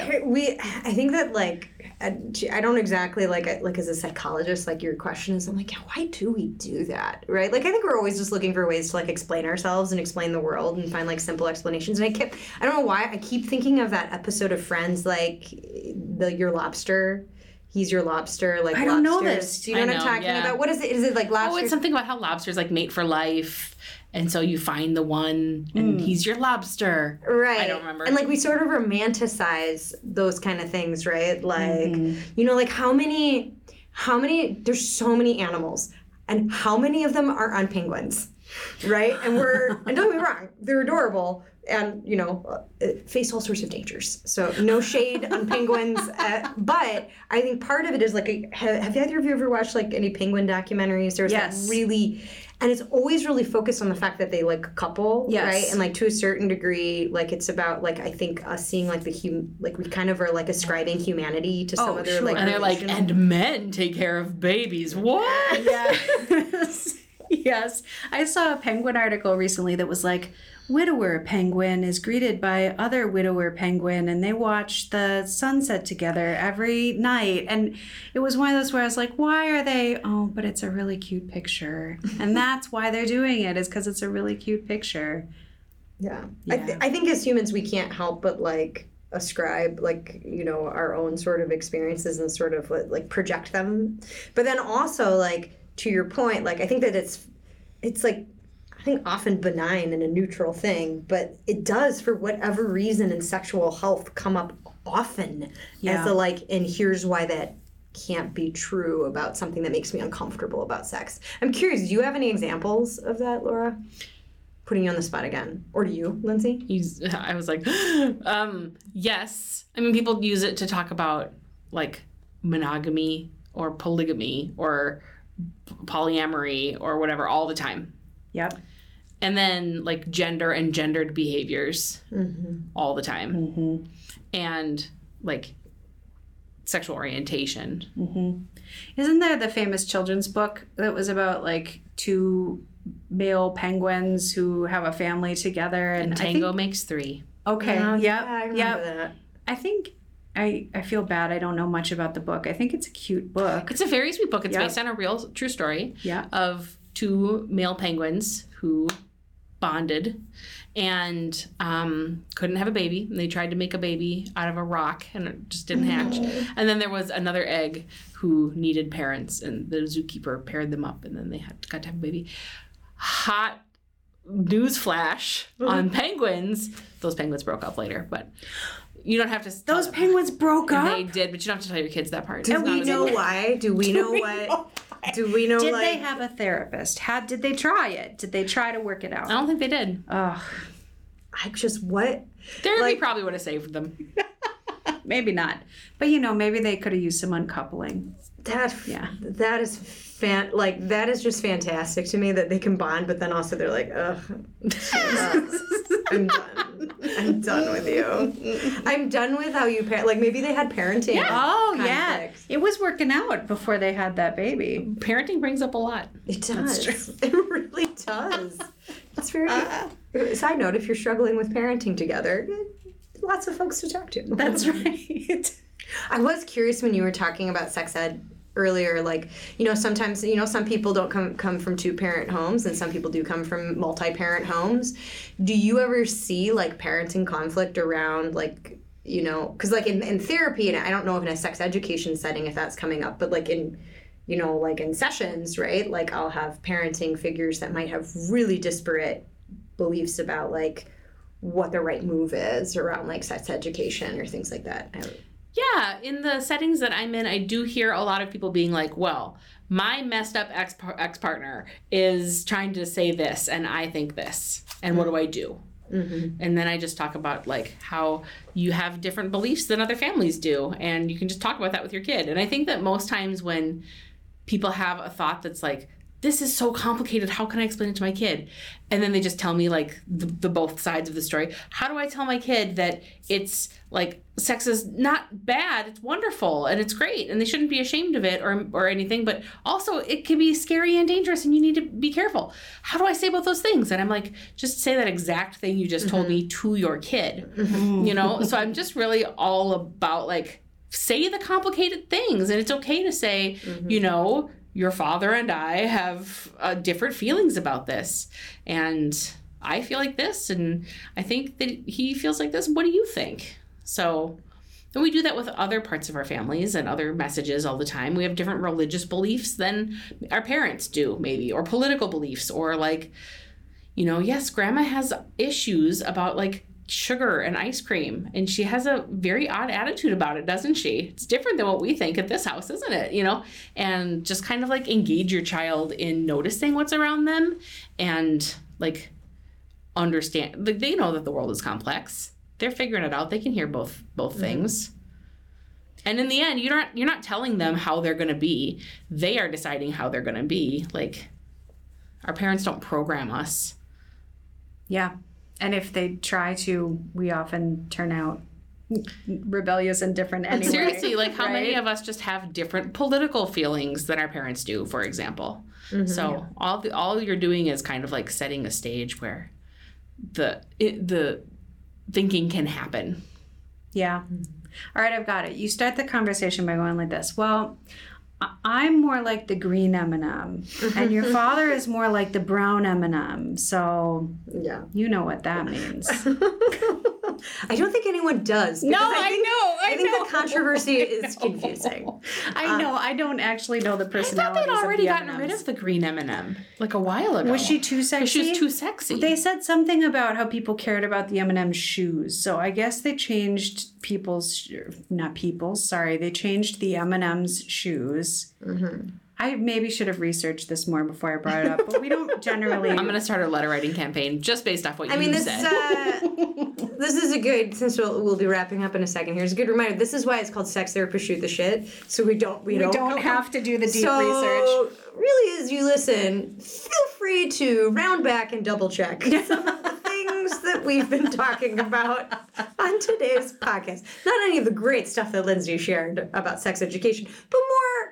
think that, like, I don't exactly, like as a psychologist, like, your question is, I'm like, yeah, why do we do that, right? Like, I think we're always just looking for ways to, like, explain ourselves and explain the world and find, like, simple explanations. And I don't know why, I keep thinking of that episode of Friends, like, your lobster. He's your lobster, like, I don't know lobsters. this. Do you know what I'm talking about? What is it? Is it like lobster? Oh, it's something about how lobsters, like, mate for life. And so you find the one, and he's your lobster. Right. I don't remember. And, like, we sort of romanticize those kind of things, right? Like, you know, like, how many, there's so many animals, and how many of them are on penguins, right? And and don't get me wrong, they're adorable, and, you know, face all sorts of dangers. So no shade on penguins, but I think part of it is, like, have either of you ever watched, like, any penguin documentaries? There's Yes. that really, and it's always really focused on the fact that they, like, couple, Yes. right? And, like, to a certain degree, like, it's about, like, I think us seeing, like, like, we kind of are, like, ascribing humanity to some other, sure. like, and they're like, relation. and men take care of babies. What? Yes. Yes. I saw a Penguin article recently that was like, widower penguin is greeted by other widower penguin and they watch the sunset together every night. And it was one of those where I was like, why are they? Oh, but it's a really cute picture. And that's why they're doing it, is because it's a really cute picture. Yeah. Yeah. I think as humans, we can't help but, like, ascribe, like, you know, our own sort of experiences and sort of, like, project them. But then also, like, to your point, like, I think that it's like, I think often benign and a neutral thing, but it does, for whatever reason, in sexual health come up often as a, like, and here's why that can't be true about something that makes me uncomfortable about sex. I'm curious, do you have any examples of that, Laura? Putting you on the spot again. Or do you, Lindsay? I was like, yes. I mean, people use it to talk about, like, monogamy or polygamy or polyamory or whatever all the time. Yep. And then, like, gender and gendered behaviors all the time. And, like, sexual orientation. Isn't there the famous children's book that was about, like, two male penguins who have a family together? And Tango makes three. Okay. Yeah, Yep. I remember Yep. that. I think I feel bad. I don't know much about the book. I think it's a cute book. It's a very sweet book. It's Yep. based on a real true story Yeah. of 2 male penguins who bonded and couldn't have a baby. And they tried to make a baby out of a rock and it just didn't hatch. And then there was another egg who needed parents and the zookeeper paired them up and then they got to have a baby. Hot news flash on penguins. Those penguins broke up later, but you don't have to. Those penguins broke And up? they did, but you don't have to tell your kids that part. Do we know why? Do we know what? Do we know, Did like... they have a therapist? Did they try it? Did they try to work it out? I don't think they did. Ugh, I just, what? Therapy Like- probably would have saved them. maybe not. But maybe they could have used some uncoupling. That is that is just fantastic to me that they can bond, but then also they're like, ugh, I'm done. I'm done with you. I'm done with how you parent. Like maybe they had parenting. Oh, yeah. conflicts. It was working out before they had that baby. Parenting brings up a lot. It does. It really does. It's very. Side note: if you're struggling with parenting together, lots of folks to talk to. That's right. I was curious when you were talking about sex ed earlier, like, sometimes, some people don't come from 2-parent homes and some people do come from multi-parent homes. Do you ever see like parenting conflict around like, because like in therapy, and I don't know if in a sex education setting if that's coming up, but like in, like in sessions, right? Like I'll have parenting figures that might have really disparate beliefs about like what the right move is around like sex education or things like that. Yeah, in the settings that I'm in, I do hear a lot of people being like, well, my messed up ex-partner is trying to say this, and I think this, and what do I do? Mm-hmm. And then I just talk about like how you have different beliefs than other families do, and you can just talk about that with your kid. And I think that most times when people have a thought that's like, this is so complicated, how can I explain it to my kid? And then they just tell me like the both sides of the story. How do I tell my kid that it's like sex is not bad, it's wonderful and it's great and they shouldn't be ashamed of it or anything, but also it can be scary and dangerous and you need to be careful. How do I say both those things? And I'm like, just say that exact thing you just told me to your kid, So I'm just really all about like, say the complicated things, and it's okay to say, your father and I have different feelings about this, and I feel like this, and I think that he feels like this. What do you think? So, and we do that with other parts of our families and other messages all the time. We have different religious beliefs than our parents do, maybe, or political beliefs, or like, yes, grandma has issues about like sugar and ice cream, and she has a very odd attitude about it, doesn't she? It's different than what we think at this house, isn't it? And just kind of like engage your child in noticing what's around them and like understand, like they know that the world is complex. They're figuring it out. They can hear both things. And in the end, you're not telling them how they're going to be. They are deciding how they're going to be. Like our parents don't program us. Yeah. And if they try to, we often turn out rebellious and different anyway. Seriously, like how many right? of us just have different political feelings than our parents do, for example. So all you're doing is kind of like setting a stage where the thinking can happen. Yeah. All right, I've got it. You start the conversation by going like this. Well, I'm more like the green M&M, and your father is more like the brown M&M. So, Yeah. you know what that means. I don't think anyone does. No, because I think know. the controversy is confusing. I know. I don't actually know the I thought personalities they'd already of the gotten rid M&Ms. of the green M&M like a while ago. Was she too sexy? She was too sexy. They said something about how people cared about the M&M shoes. So I guess they changed they changed the M&M's shoes. Mm-hmm. I maybe should have researched this more before I brought it up, but we don't generally. I'm going to start a letter writing campaign just based off what you said. This is a good, since we'll be wrapping up in a second here, it's a good reminder. This is why it's called Sex Therapist Shoot the Shit. So we don't have to do the deep so, research. Really, as you listen, feel free to round back and double check some of the things that we've been talking about on today's podcast. Not any of the great stuff that Lindsay shared about sex education, but more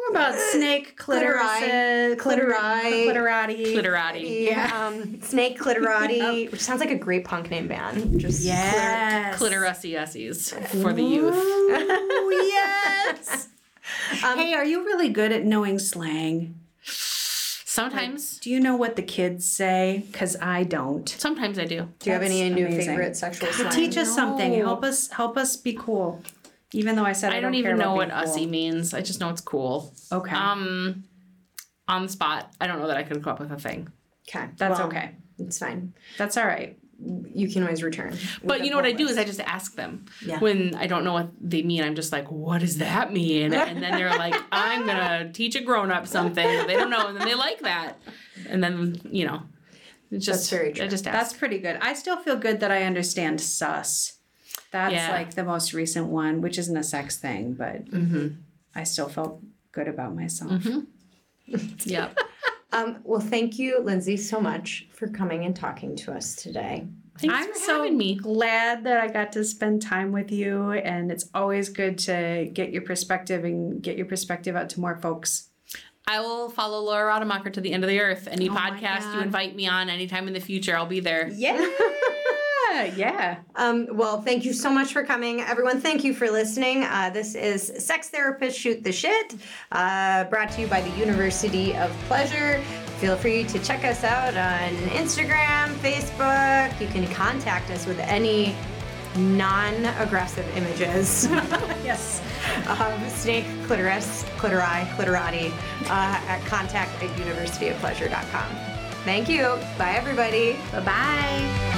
about snake clitoris, clitorati. Yeah. Snake Clitorati, which sounds like a great punk name band. Just Yes. Clitorus-ussies for the youth. Ooh, yes. Hey, are you really good at knowing slang? Sometimes. Do you know what the kids say? Because I don't. Sometimes I do. Do you have any new amazing. favorite sexual slang? Teach us something. No. Help us be cool. Even though I said I I don't care even know about what being ussy means. I just know it's cool. cool. Okay. On the spot, I don't know that I could come up with a thing. Okay. That's well, okay. It's fine. That's all right. You can always return. But you know what I do is I just ask them. Yeah. When I don't know what they mean, I'm just like, what does that mean? And then they're like, I'm going to teach a grown-up something. They don't know, and then they like that. And then, it's just, That's very true. I just ask. That's pretty good. I still feel good that I understand sus. That's Yeah. like the most recent one, which isn't a sex thing, but I still felt good about myself. Yep. Well, thank you, Lindsay, so much for coming and talking to us today. Thanks I'm for so having me. glad that I got to spend time with you, and it's always good to get your perspective and get your perspective out to more folks. I will follow Laura Rademacher to the end of the earth. Any my podcast you God. invite me on anytime in the future, I'll be there. Yeah, yeah. Well, thank you so much for coming. Everyone, thank you for listening. This is Sex Therapist Shoot the Shit, brought to you by the University of Pleasure. Feel free to check us out on Instagram, Facebook. You can contact us with any non-aggressive images. Yes. Snake, clitoris, clitori, clitorati, at contact@universityofpleasure.com. Thank you. Bye, everybody. Bye-bye.